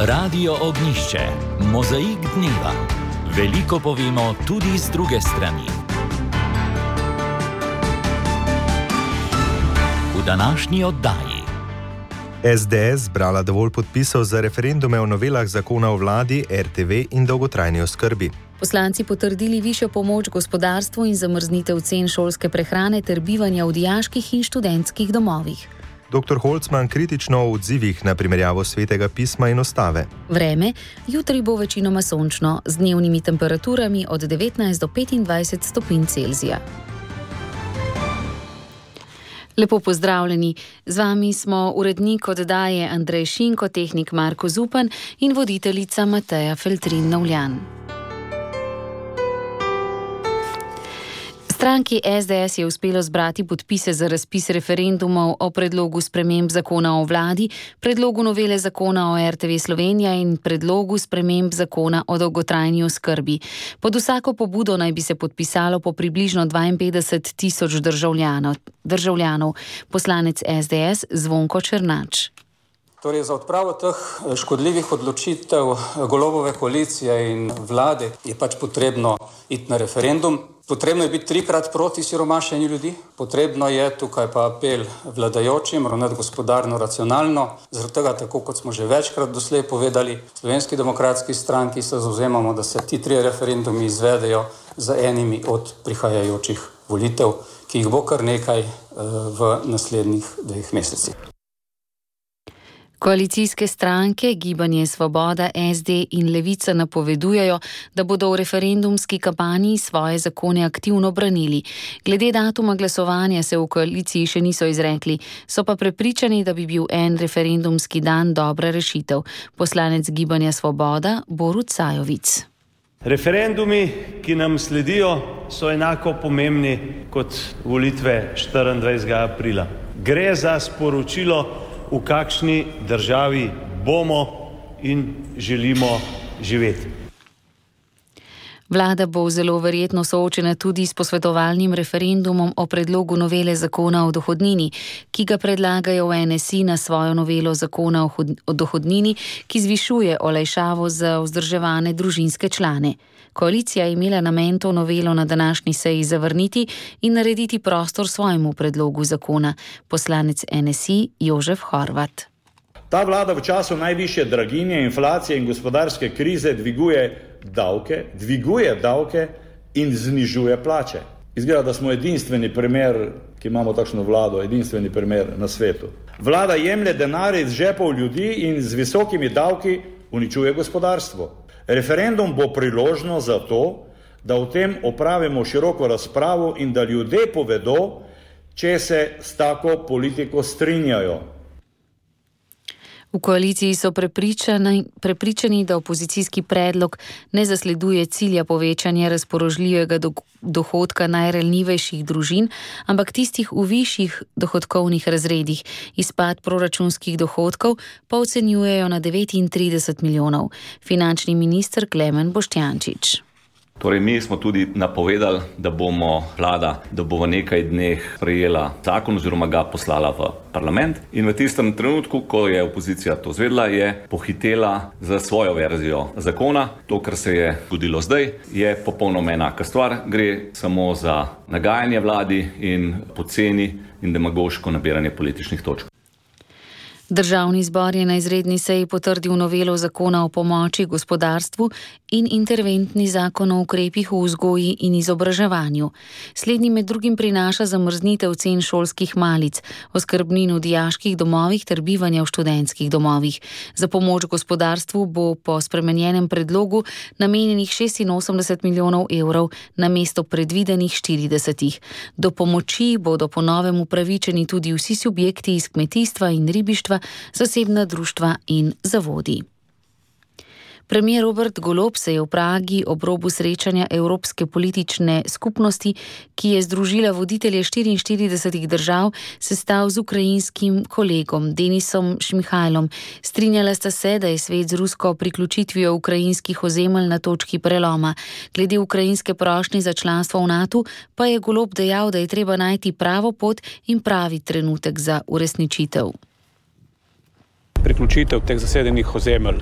Radio Ognjišče, mozaik dneva. Veliko povemo tudi z druge strani. V današnji oddaji. SDS zbrala dovolj podpisov za referendume o novelah zakona o vladi, RTV in dolgotrajni oskrbi. Poslanci potrdili višjo pomoč gospodarstvu in zamrznitev cen šolske prehrane ter bivanja v dijaških in študentskih domovih. Dr. Holcman kritično o odzivih na primerjavo Svetega pisma in ustave. Vreme, jutri bo večinoma sončno, z dnevnimi temperaturami od 19 do 25 stopinj Celzija. Lepo pozdravljeni, z vami smo urednik oddaje Andrej Šinko, tehnik Marko Zupan in voditeljica Mateja Feltrin-Novljan. Stranki SDS je uspelo zbrati podpise za razpis referendumov o predlogu sprememb zakona o vladi, predlogu novele zakona o RTV Slovenija in predlogu sprememb zakona o dolgotrajni oskrbi. Pod vsako pobudo naj bi se podpisalo po približno 52.000 državljanov. Poslanec SDS Zvonko Černač. Torej, za odpravo teh škodljivih odločitev Golobove koalicije in vlade je pač potrebno iti na referendum. Potrebno je biti 3-krat proti siromašenju ljudi. Potrebno je, tukaj pa apel vladajočim, ravnati gospodarno, racionalno. Zaradi tega, tako kot smo že večkrat doslej povedali, Slovenski demokratski stranki se zavzemamo, da se ti 3 referendumi izvedejo za enimi od prihajajočih volitev, ki jih bo kar nekaj v naslednjih 2 mesecih. Koalicijske stranke, Gibanje Svoboda, SD in Levica napovedujejo, da bodo v referendumski kampanji svoje zakone aktivno branili. Glede datuma glasovanja se v koaliciji še niso izrekli, so pa prepričani, da bi bil en referendumski dan dobra rešitev. Poslanec Gibanja Svoboda Borut Sajovic. Referendumi, ki nam sledijo, so enako pomembni kot volitve 24. aprila. Gre za sporočilo, v kakšni državi bomo in želimo živeti. Vlada bo zelo verjetno soočena tudi s posvetovalnim referendumom o predlogu novele zakona o dohodnini, ki ga predlagajo v NSI na svojo novelo zakona o dohodnini, ki zvišuje olajšavo za vzdrževane družinske člane. Koalicija je imela namen to novelo na današnji seji zavrniti in narediti prostor svojemu predlogu zakona. Poslanec NSI Jožef Horvat. Ta vlada v času najvišje draginje, inflacije in gospodarske krize dviguje davke in znižuje plače. Izgleda, da smo edinstveni primer, ki imamo takšno vlado, edinstveni primer na svetu. Vlada jemlje denar iz žepov ljudi in z visokimi davki uničuje gospodarstvo. Referendum bo priložnost za to, da o tem opravimo široko razpravo in da ljudje povedo, če se s tako politiko strinjajo. V koaliciji so prepričani, da opozicijski predlog ne zasleduje cilja povečanja razpoložljivega dohodka najranljivejših družin, ampak tistih v višjih dohodkovnih razredih. Izpad proračunskih dohodkov pa ocenjujejo na 39 milijonov. Finančni minister Klemen Boštjančič. Torej, mi smo tudi napovedali, da bo v nekaj dneh prejela zakon oziroma ga poslala v parlament. In v tistem trenutku, ko je opozicija to zvedla, je pohitela za svojo verzijo zakona. To, kar se je zgodilo zdaj, je popolnoma enaka stvar. Gre samo za nagajanje vladi in poceni in demagoško nabiranje političnih točk. Državni zbor je na izredni seji potrdil novelo zakona o pomoči gospodarstvu in interventni zakon o ukrepih v vzgoji in izobraževanju. Slednji med drugim prinaša zamrznitev cen šolskih malic, oskrbnin v dijaških domovih ter bivanja v študentskih domovih. Za pomoč gospodarstvu bo po spremenjenem predlogu namenjenih 86 milijonov evrov namesto predvidenih 40. Do pomoči bodo po novem upravičeni tudi vsi subjekti iz kmetijstva in ribištva, zasebna društva in zavodi. Premier Robert Golob se je v Pragi ob robu srečanja Evropske politične skupnosti, ki je združila voditelje 44 držav, sestal z ukrajinskim kolegom Denisom Šmihajlom. Strinjala sta se, da je svet z rusko priključitvijo ukrajinskih ozemelj na točki preloma. Glede ukrajinske prošnje za članstvo v NATO pa je Golob dejal, da je treba najti pravo pot in pravi trenutek za uresničitev. Priključitev teh zasedenih ozemelj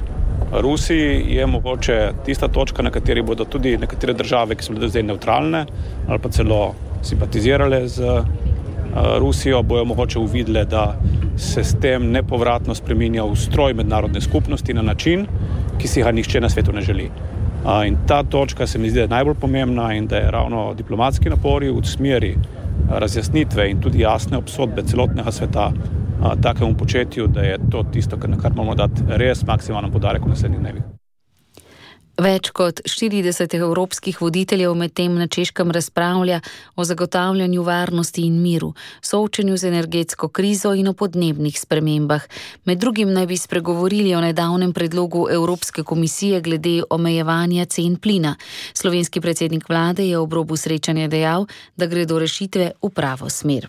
Rusiji je mogoče tista točka, na kateri bodo tudi nekatere države, ki so bile zdaj nevtralne ali pa celo simpatizirale z Rusijo, bojo mogoče uvidele, da se s tem nepovratno spreminja ustroj mednarodne skupnosti na način, ki si ga nihče na svetu ne želi. In ta točka se mi zdi najbolj pomembna in da je ravno diplomatski napori v smeri razjasnitve in tudi jasne obsodbe celotnega sveta takemu početju, da je to tisto, na kar moramo dati res maksimalen poudarek v naslednjih dnevih. Več kot 40 evropskih voditeljev medtem na Češkem razpravlja o zagotavljanju varnosti in miru, soočenju z energetsko krizo in o podnebnih spremembah. Med drugim naj bi spregovorili o nedavnem predlogu Evropske komisije glede omejevanja cen plina. Slovenski predsednik vlade je ob robu srečanja dejal, da gre do rešitve v pravo smer.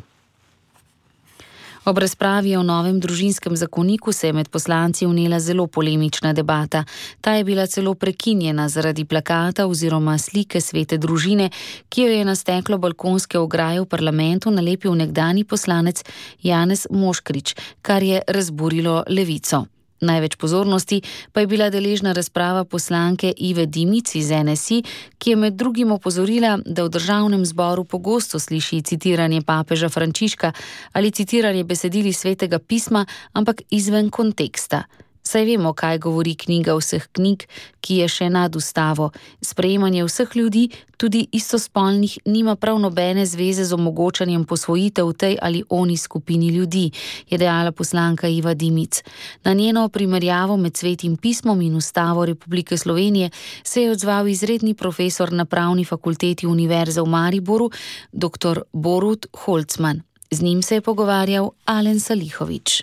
Ob razpravi o novem družinskem zakoniku se je med poslanci vnela zelo polemična debata. Ta je bila celo prekinjena zaradi plakata oziroma slike svete družine, ki jo je na steklo balkonske ograje v parlamentu nalepil nekdanji poslanec Janez Moškrič, kar je razburilo Levico. Največ pozornosti pa je bila deležna razprava poslanke Ive Dimic iz NSI, ki je med drugim opozorila, da v državnem zboru pogosto sliši citiranje papeža Frančiška ali citiranje besedili svetega pisma, ampak izven konteksta. Saj vemo, kaj govori knjiga vseh knjig, ki je še nad ustavo. Sprejemanje vseh ljudi, tudi istospolnih, nima prav nobene zveze z omogočanjem posvojitev tej ali oni skupini ljudi, je dejala poslanka Iva Dimic. Na njeno primerjavo med svetim pismom in ustavo Republike Slovenije se je odzval izredni profesor na Pravni fakulteti Univerze v Mariboru, dr. Borut Holcman. Z njim se je pogovarjal Alen Salihović.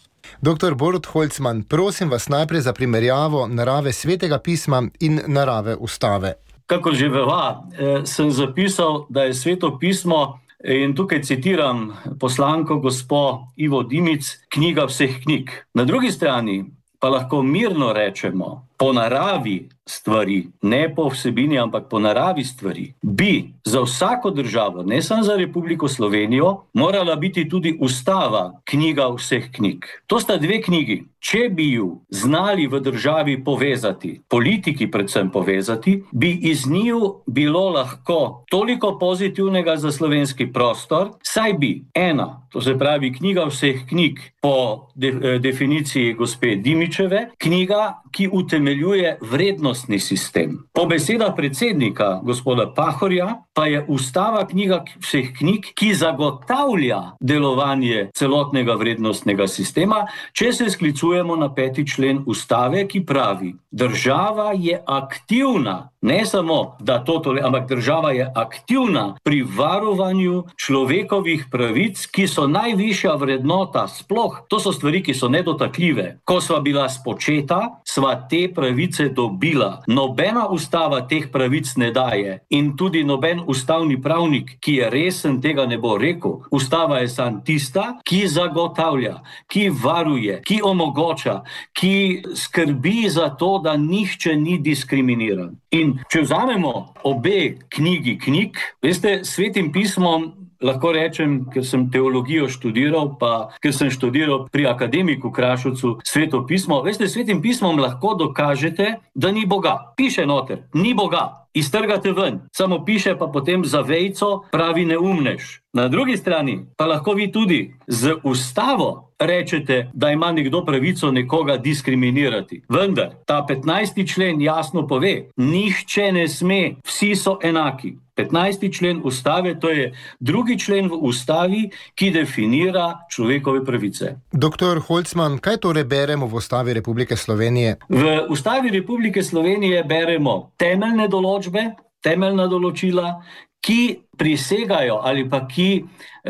Dr. Borut Holcman, prosim vas najprej za primerjavo narave svetega pisma in narave ustave. Kakor že veva, sem zapisal, da je sveto pismo, in tukaj citiram poslanko gospo Ivo Dimic, knjiga vseh knjig. Na drugi strani pa lahko mirno rečemo, po naravi stvari, ne po vsebini, ampak po naravi stvari, bi za vsako državo, ne samo za Republiko Slovenijo, morala biti tudi ustava knjiga vseh knjig. To sta dve knjigi. Če bi ju znali v državi povezati, politiki predvsem povezati, bi iz njiju bilo lahko toliko pozitivnega za slovenski prostor, saj bi ena, to se pravi knjiga vseh knjig po definiciji gospe Dimičeve, knjiga, ki utemeljuje vrednostni sistem. Po besedah predsednika gospoda Pahorja pa je ustava knjiga vseh knjig, ki zagotavlja delovanje celotnega vrednostnega sistema, če se sklicujemo na 5. člen ustave, ki pravi: država je aktivna, ne samo, da ampak država je aktivna pri varovanju človekovih pravic, ki so najvišja vrednota sploh. To so stvari, ki so nedotakljive. Ko sva bila spočeta, sva te pravice dobila. Nobena ustava teh pravic ne daje in tudi noben ustavni pravnik, ki je resen, tega ne bo rekel. Ustava je samo tista, ki zagotavlja, ki varuje, ki omogoča, ki skrbi za to, da nihče ni diskriminiran. In če vzamemo obe knjig, veste, svetim pismom lahko rečem, ker sem teologijo študiral, pa ker sem študiral pri akademiku Krašovcu sveto pismo, veste, svetim pismom lahko dokažete, da ni Boga. Piše noter, ni Boga. Iztrgate ven, samo piše pa potem za vejico pravi neumnež. Na drugi strani pa lahko vi tudi z ustavo rečete, da ima nekdo pravico nekoga diskriminirati. Vendar ta 15. člen jasno pove, nihče ne sme, vsi so enaki. 15. člen ustave, to je 2. člen v ustavi, ki definira človekove pravice. Dr. Holcman, kaj torej beremo v Ustavi Republike Slovenije? V Ustavi Republike Slovenije beremo temeljne določbe, temeljna določila, ki prisegajo ali pa ki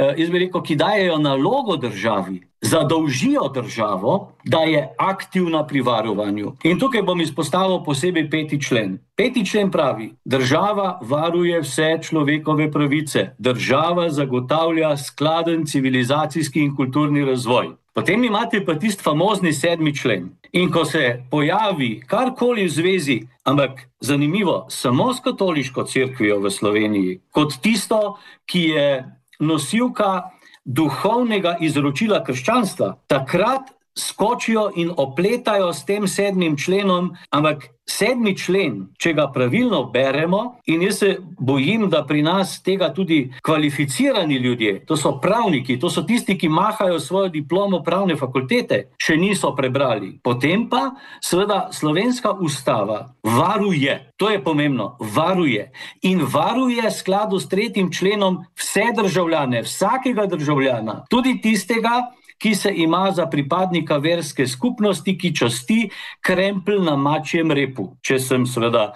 dajejo nalogo državi, zadolžijo državo, da je aktivna pri varovanju. In tukaj bom izpostavil posebej 5. člen. 5. člen pravi, država varuje vse človekove pravice, država zagotavlja skladen civilizacijski in kulturni razvoj. Potem imate pa tisti famozni 7. člen. In ko se pojavi karkoli v zvezi, ampak zanimivo, samo s katoliško cerkvijo v Sloveniji, kot tisto, ki je nosilka duhovnega izročila krščanstva, takrat skočijo in opletajo s tem 7. členom, ampak 7. člen, če ga pravilno beremo, in jaz se bojim, da pri nas tega tudi kvalificirani ljudje, to so pravniki, to so tisti, ki mahajo svojo diplomo pravne fakultete, še niso prebrali. Potem pa seveda slovenska ustava varuje, to je pomembno, varuje. In varuje v skladu s 3. členom vse državljane, vsakega državljana, tudi tistega, ki se ima za pripadnika verske skupnosti, ki časti krempelj na mačjem repu, če sem seveda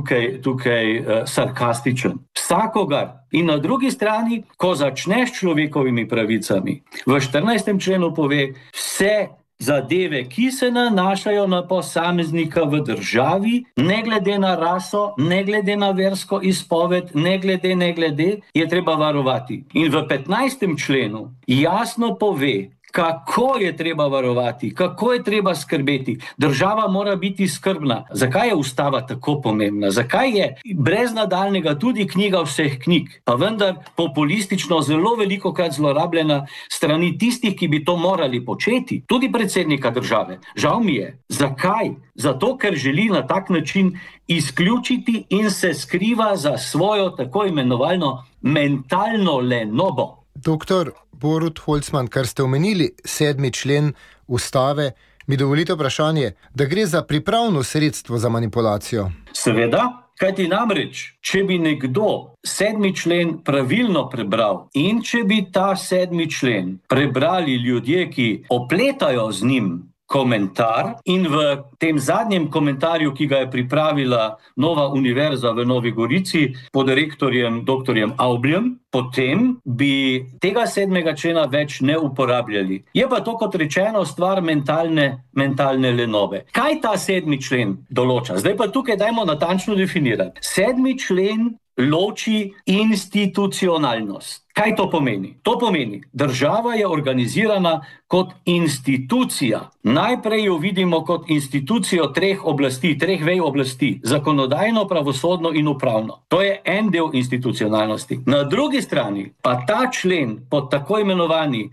tukaj sarkastičen. Vsakogar. In na drugi strani, ko začneš človekovimi pravicami, v 14. členu pove vse zadeve, ki se nanašajo na posameznika v državi, ne glede na raso, ne glede na versko izpoved, ne glede, je treba varovati. In v 15. členu jasno pove, kako je treba varovati, kako je treba skrbeti. Država mora biti skrbna. Zakaj je ustava tako pomembna? Zakaj je brez nadaljnega tudi knjiga vseh knjig, pa vendar populistično zelo velikokrat zlorabljena strani tistih, ki bi to morali početi, tudi predsednika države? Žal mi je. Zakaj? Zato, ker želi na tak način izključiti in se skriva za svojo tako imenovano mentalno lenobo. Doktor Borut Holcman, kar ste omenili 7. člen ustave, mi dovolite vprašanje, da gre za pripravno sredstvo za manipulacijo? Seveda, kajti namreč, če bi nekdo 7. člen pravilno prebral in če bi ta 7. člen prebrali ljudje, ki opletajo z njim komentar, in v tem zadnjem komentarju, ki ga je pripravila Nova univerza v Novi Gorici pod direktorjem dr. Aubljem, potem bi tega 7. člena več ne uporabljali. Je pa to, kot rečeno, stvar mentalne lenobe. Kaj ta 7. člen določa? Zdaj pa tukaj dajmo natančno definirati. 7. člen loči institucionalnost. Kaj to pomeni? To pomeni, država je organizirana kot institucija. Najprej jo vidimo kot institucijo 3 oblasti, 3 vej oblasti, zakonodajno, pravosodno in upravno. To je en del institucionalnosti. Na drugi strani pa ta člen pod tako imenovani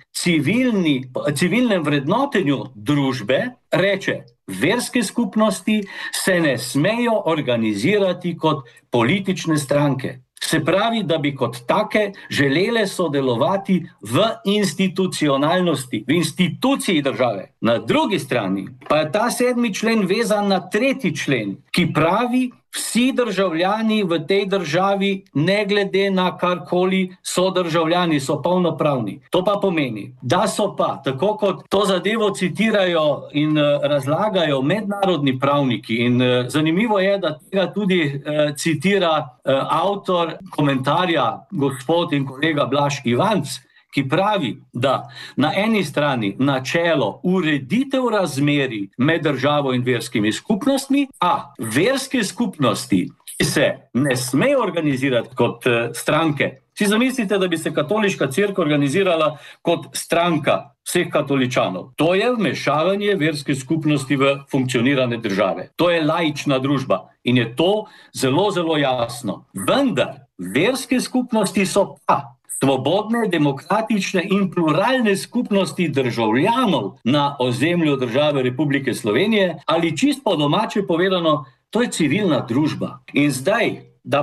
civilnem vrednotenju družbe reče, verske skupnosti se ne smejo organizirati kot politične stranke. Se pravi, da bi kot take želele sodelovati v institucionalnosti, v instituciji države. Na drugi strani pa je ta 7. člen vezan na 3. člen, ki pravi, vsi državljani v tej državi, ne glede na karkoli, so državljani, so polnopravni. To pa pomeni, da so pa, tako kot to zadevo citirajo in razlagajo mednarodni pravniki, in zanimivo je, da tega tudi citira avtor komentarja, gospod in kolega Blaž Ivanc, ki pravi, da na eni strani načelo ureditev razmerij med državo in verskimi skupnostmi, a verske skupnosti, ki se ne smejo organizirati kot stranke. Si zamislite, da bi se katoliška cerkev organizirala kot stranka vseh katoličanov. To je vmešavanje verske skupnosti v funkcionirane države. To je laična družba in je to zelo, zelo jasno. Vendar verske skupnosti so pa svobodne, demokratične in pluralne skupnosti državljanov na ozemlju države Republike Slovenije, ali čisto po domače povedano, to je civilna družba. In zdaj, da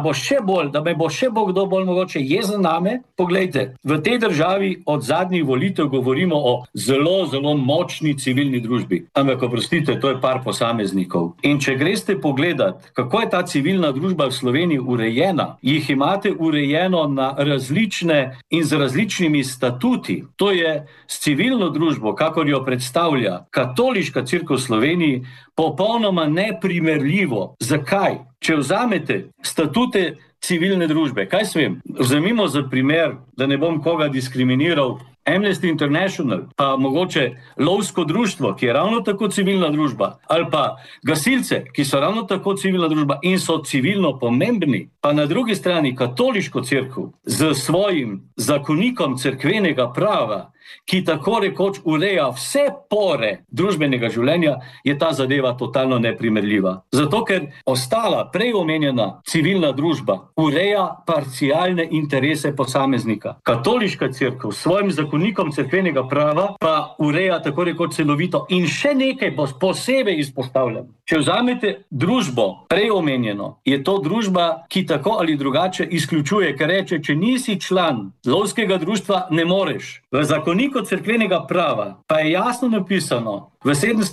me bo še bo kdo bolj mogoče jezen name, poglejte, v tej državi od zadnjih volitev govorimo o zelo, zelo močni civilni družbi. Ampak, oprostite, to je par posameznikov. In če greste pogledat, kako je ta civilna družba v Sloveniji urejena, jih imate urejeno na različne in z različnimi statuti. To je s civilno družbo, kakor jo predstavlja katoliška cerkev v Sloveniji, popolnoma neprimerljivo. Zakaj? Če vzamete statute civilne družbe, kaj svem? Vzemimo za primer, da ne bom koga diskriminiral, Amnesty International, pa mogoče lovsko društvo, ki je ravno tako civilna družba, ali pa gasilce, ki so ravno tako civilna družba in so civilno pomembni, pa na drugi strani katoliško cerkev z svojim zakonikom cerkvenega prava, ki tako rekoč ureja vse pore družbenega življenja, je ta zadeva totalno neprimerljiva. Zato, ker ostala prej omenjena civilna družba ureja parcialne interese posameznika. Katoliška cerkev s svojim zakonikom cerkvenega prava pa ureja tako rekoč celovito. In še nekaj posebej izpostavljam. Če vzamete družbo prej omenjeno, je to družba, ki tako ali drugače izključuje, ker reče, če nisi član lovskega društva, ne moreš. V zakoniku cerkvenega prava pa je jasno napisano v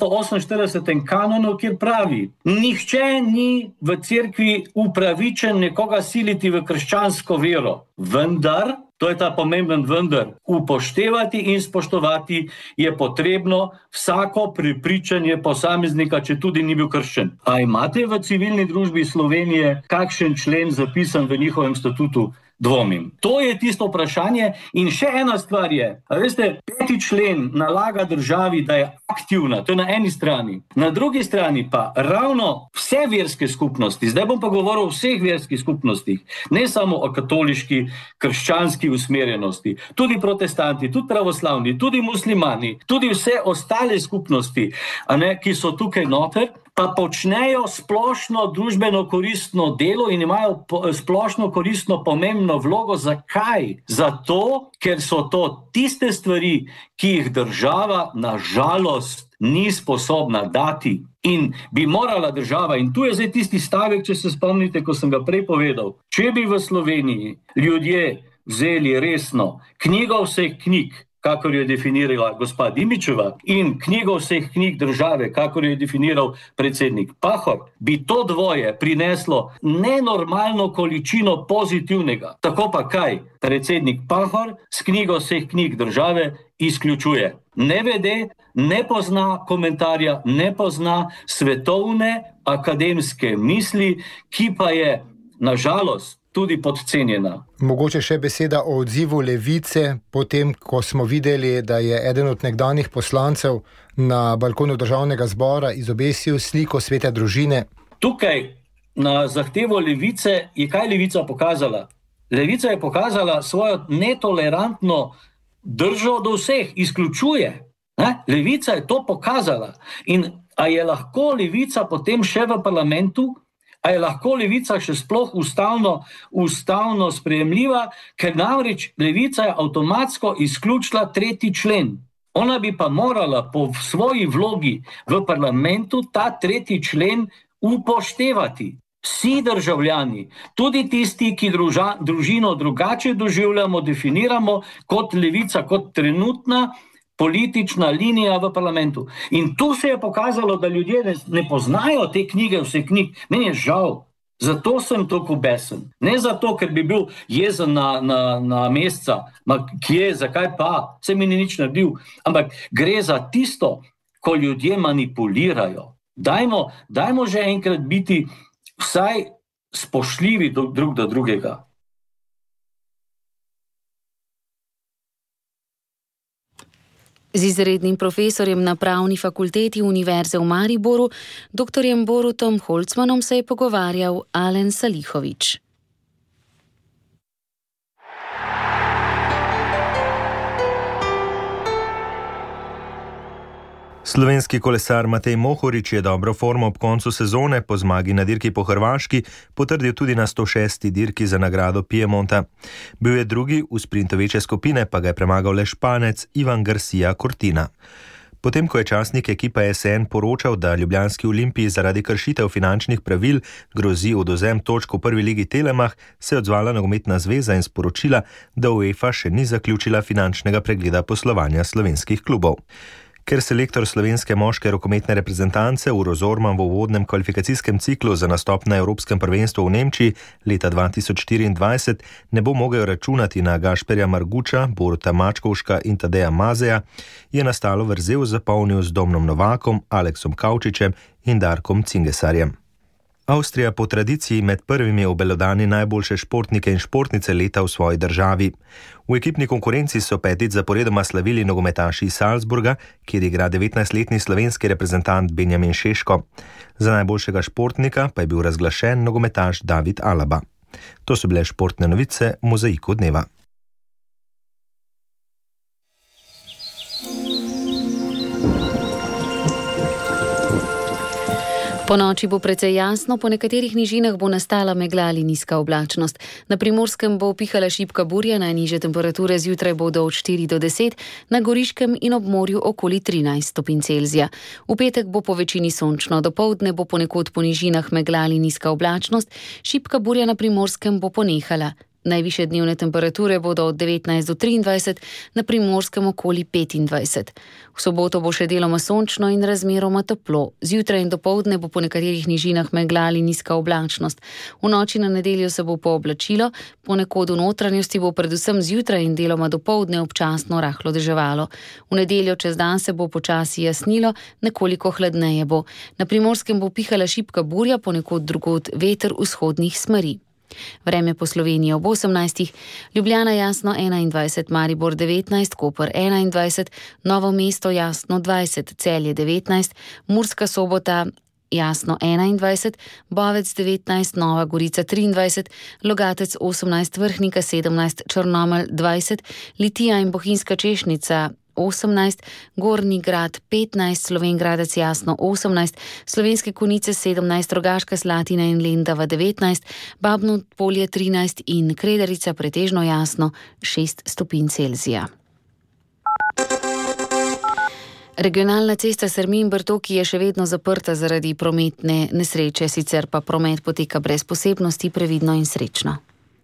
748. kanonu, kjer pravi, nihče ni v cerkvi upravičen nekoga siliti v krščansko vero, vendar, to je ta pomemben vendar, upoštevati in spoštovati je potrebno vsako prepričanje posameznika, če tudi ni bil krščen. A imate v civilni družbi Slovenije kakšen člen zapisan v njihovem statutu? Dvomim. To je tisto vprašanje in še ena stvar je, veste, 5. člen nalaga državi, da je aktivna, to je na eni strani. Na drugi strani pa ravno vse verske skupnosti, zdaj bom pa govoril o vseh verskih skupnostih, ne samo o katoliški, krščanski usmerjenosti, tudi protestanti, tudi pravoslavni, tudi muslimani, tudi vse ostale skupnosti, ki so tukaj noter, pa počnejo splošno družbeno koristno delo in imajo splošno koristno pomembno vlogo. Zakaj? Zato, ker so to tiste stvari, ki jih država na žalost ni sposobna dati. In bi morala država, in tu je zdaj tisti stavek, če se spomnite, ko sem ga prej povedal, če bi v Sloveniji ljudje vzeli resno knjigo vseh knjig, kakor jo je definirala gospa Dimičeva, in knjigo vseh knjig države, kakor jo je definiral predsednik Pahor, bi to dvoje prineslo nenormalno količino pozitivnega. Tako pa kaj? Predsednik Pahor s knjigo vseh knjig države izključuje. Ne vede, ne pozna komentarja, ne pozna svetovne akademske misli, ki pa je, na žalost, tudi podcenjena. Mogoče še beseda o odzivu Levice, potem, ko smo videli, da je eden od nekdanjih poslancev na balkonu Državnega zbora izobesil sliko svete družine. Tukaj, na zahtevo Levice, je kaj Levica pokazala? Levica je pokazala svojo netolerantno držo do vseh, izključuje. Levica je to pokazala. In a je lahko Levica potem še v parlamentu? A je lahko Levica še sploh ustavno sprejemljiva, ker namreč Levica je avtomatsko izključila 3. člen. Ona bi pa morala po svoji vlogi v parlamentu ta 3. člen upoštevati. Vsi državljani, tudi tisti, ki družino drugače doživljamo, definiramo kot Levica, kot trenutna politična linija v parlamentu. In tu se je pokazalo, da ljudje ne poznajo te knjige, vse knjig. Meni je žal. Zato sem toliko besen. Ne zato, ker bi bil jezen na Mesca. Kje, zakaj pa? Se mi ni nič naredil. Ampak gre za tisto, ko ljudje manipulirajo. Dajmo že enkrat biti vsaj spoštljivi drug do drugega. Z izrednim profesorjem na Pravni fakulteti Univerze v Mariboru, dr. Borutom Holcmanom, se je pogovarjal Alen Salihović. Slovenski kolesar Matej Mohorič je dobro formo ob koncu sezone po zmagi na dirki po Hrvaški potrdil tudi na 106. dirki za nagrado Piemonta. Bil je drugi, v sprintu večje skupine pa ga je premagal le Španec Ivan Garcia Cortina. Potem, ko je časnik ekipa SN poročal, da ljubljanski Olimpiji zaradi kršitev finančnih pravil grozi odvzem točk v prvi ligi Telemach, se je odzvala nogometna zveza in sporočila, da UEFA še ni zaključila finančnega pregleda poslovanja slovenskih klubov. Ker selektor slovenske moške rokometne reprezentance Uroš Zorman v uvodnem kvalifikacijskem ciklu za nastop na Evropskem prvenstvu v Nemčiji leta 2024 ne bo mogel računati na Gašperja Marguča, Boruta Mačkovška in Tadeja Mazeja, je nastalo vrzel zapolnil z Domnom Novakom, Aleksom Kavčičem in Darkom Cingesarjem. Avstrija po tradiciji med prvimi obelodani najboljše športnike in športnice leta v svoji državi. V ekipni konkurenci so petič zaporedoma slavili nogometaši iz Salzburga, kjer igra 19-letni slovenski reprezentant Benjamin Šeško. Za najboljšega športnika pa je bil razglašen nogometaš David Alaba. To so bile športne novice v Mozaiku dneva. Po noči bo precej jasno, po nekaterih nižinah bo nastala megla ali nizka oblačnost. Na Primorskem bo pihala šibka burja, najnižje temperature zjutraj bodo od 4 do 10, na Goriškem in ob morju okoli 13 stopinj Celzija. V petek bo po večini sončno, dopoldne bo ponekod po nižinah megla ali nizka oblačnost, šibka burja na Primorskem bo ponehala. Najvišje dnevne temperature bodo od 19 do 23, na Primorskem okoli 25. V soboto bo še deloma sončno in razmeroma toplo. Zjutraj in dopoldne bo po nekaterih nižinah megla ali nizka oblačnost. V noči na nedeljo se bo pooblačilo, ponekod v notranjosti bo predvsem zjutraj in deloma dopoldne občasno rahlo deževalo. V nedeljo čez dan se bo počasi jasnilo, nekoliko hladneje bo. Na Primorskem bo pihala šibka burja, ponekod drugod veter vzhodnih smeri. Vreme po Sloveniji ob 18, Ljubljana jasno 21, Maribor 19, Koper 21, Novo mesto jasno 20, Celje 19, Murska Sobota jasno 21, Bovec 19, Nova Gorica 23, Logatec 18, Vrhnika 17, Črnomelj 20, Litija in Bohinjska Češnica 18, Gornji Grad 15, Slovenj Gradec jasno 18, Slovenske Konjice 17, Rogaška Slatina in Lendava 19, Babno Polje 13 in Kredarica pretežno jasno 6 stopinj Celzija. Regionalna cesta Sermin-Bertoki je še vedno zaprta zaradi prometne nesreče, sicer pa promet poteka brez posebnosti, previdno in srečno.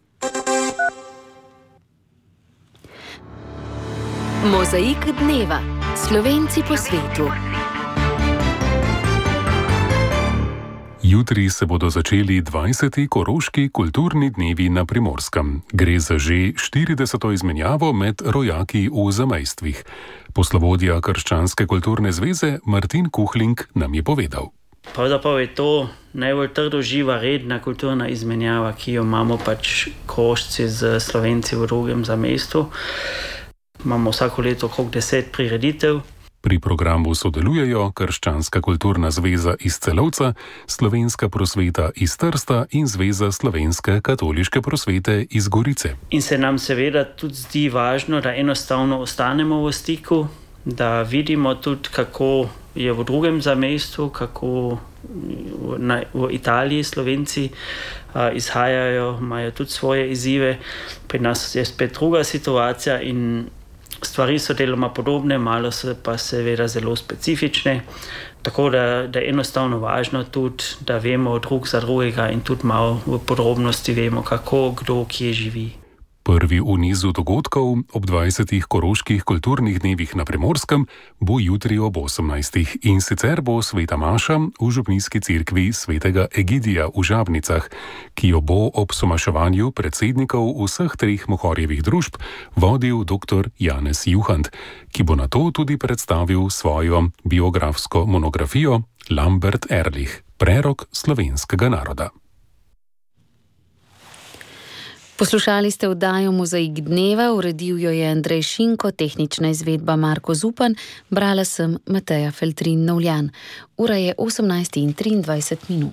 Mozaik dneva. Slovenci po svetu. Jutri se bodo začeli 20. Koroški kulturni dnevi na Primorskem. Gre za že 40. izmenjavo med rojaki v zamejstvih. Poslovodja Krščanske kulturne zveze Martin Kuhling nam je povedal. Pravzaprav je to najbolj trdoživa redna kulturna izmenjava, ki jo imamo pač Korošci z Slovenci v drugem zamejstvu. Imamo vsako leto okrog 10 prireditev. Pri programu sodelujejo Krščanska kulturna zveza iz Celovca, Slovenska prosveta iz Trsta in Zveza slovenske katoliške prosvete iz Gorice. In se nam seveda tudi zdi važno, da enostavno ostanemo v stiku, da vidimo tudi, kako je v drugem zamejstvu, kako v Italiji Slovenci izhajajo, imajo tudi svoje izzive. Pri nas je spet druga situacija in stvari so deloma podobne, malo so pa seveda zelo specifične, tako da je enostavno važno tudi, da vemo drug za drugega in tudi malo v podrobnosti vemo, kako, kdo, kje živi. Prvi v nizu dogodkov ob 20. Koroških kulturnih dnevih na Primorskem bo jutri ob 18. In sicer bo sveta maša v župnijski cerkvi svetega Egidija v Žabnicah, ki jo bo ob somaševanju predsednikov vseh 3 mohorjevih družb vodil dr. Janez Juhant, ki bo nato tudi predstavil svojo biografsko monografijo Lambert Ehrlich, prerok slovenskega naroda. Poslušali ste oddajo Mozaik dneva, uredil jo je Andrej Šinko, tehnična izvedba Marko Zupan, brala sem Mateja Feltrin-Novljan. Ura je 18:23.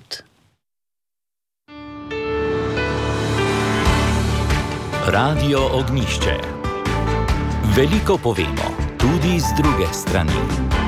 Radio Ognjišče. Veliko povemo, tudi z druge strani.